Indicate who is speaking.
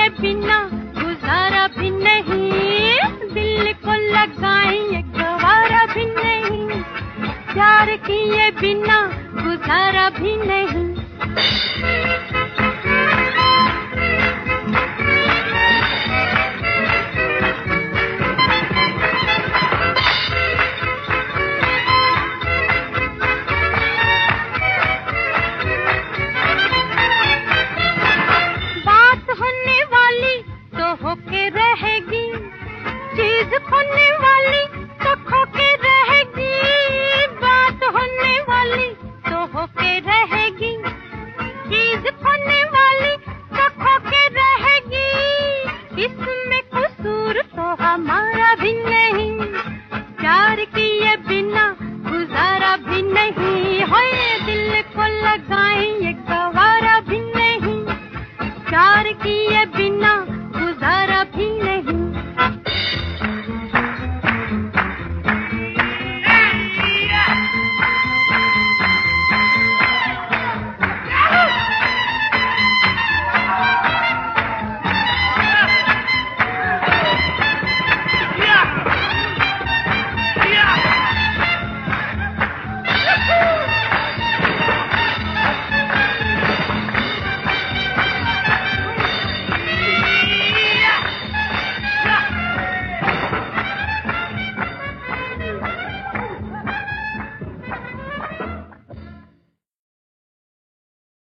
Speaker 1: बिना गुजारा भी नहीं, दिल को लगाए गवारा भी नहीं, प्यार किए बिना गुजारा भी नहीं। होके रहेगी चीज खोने वाली तो खोके रहेगी, बात होने वाली तो होके रहेगी, चीज खोने वाली तो खोके रहेगी, इसमें कसूर तो हमारा भी नहीं, प्यार किए बिना गुजारा भी नहीं, होए दिल को लगाए गवारा भी नहीं, प्यार किए बिना